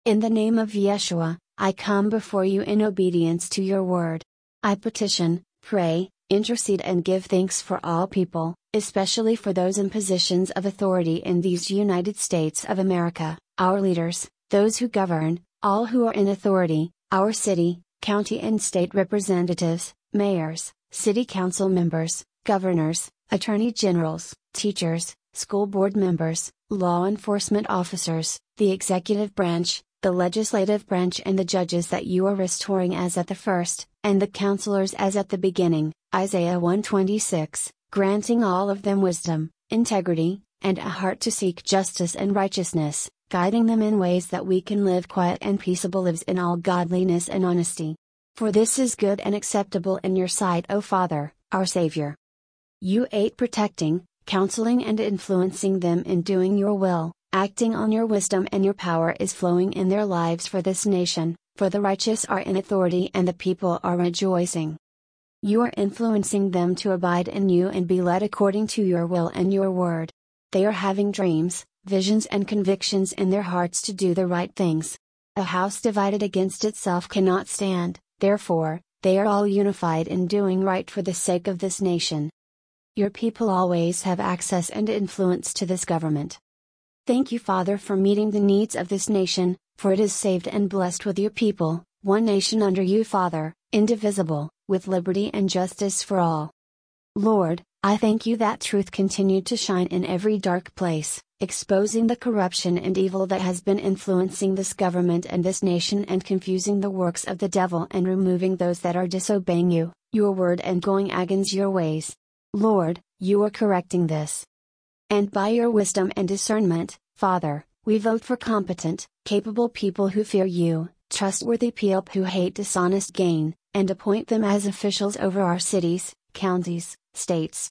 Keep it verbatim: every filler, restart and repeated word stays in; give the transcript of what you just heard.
In the name of Yeshua, I come before you in obedience to your word. I petition, pray, intercede and give thanks for all people, especially for those in positions of authority in these United States of America, our leaders, those who govern, all who are in authority, our city, county and state representatives, mayors, city council members, governors, attorney generals, teachers, school board members, law enforcement officers, the executive branch, the legislative branch and the judges that you are restoring as at the first, and the counselors as at the beginning, Isaiah one twenty-six, granting all of them wisdom, integrity, and a heart to seek justice and righteousness, guiding them in ways that we can live quiet and peaceable lives in all godliness and honesty. For this is good and acceptable in your sight, O Father, our Savior. You eight protecting, counseling and influencing them in doing your will, acting on your wisdom and your power is flowing in their lives for this nation, for the righteous are in authority and the people are rejoicing. You are influencing them to abide in you and be led according to your will and your word. They are having dreams, visions and convictions in their hearts to do the right things. A house divided against itself cannot stand, therefore, they are all unified in doing right for the sake of this nation. Your people always have access and influence to this government. Thank you, Father, for meeting the needs of this nation, for it is saved and blessed with your people, one nation under you, Father, indivisible, with liberty and justice for all. Lord, I thank you that truth continued to shine in every dark place, exposing the corruption and evil that has been influencing this government and this nation and confusing the works of the devil and removing those that are disobeying you, your word and going against your ways. Lord, you are correcting this. And by your wisdom and discernment, Father, we vote for competent, capable people who fear you, trustworthy people who hate dishonest gain, and appoint them as officials over our cities, counties, states,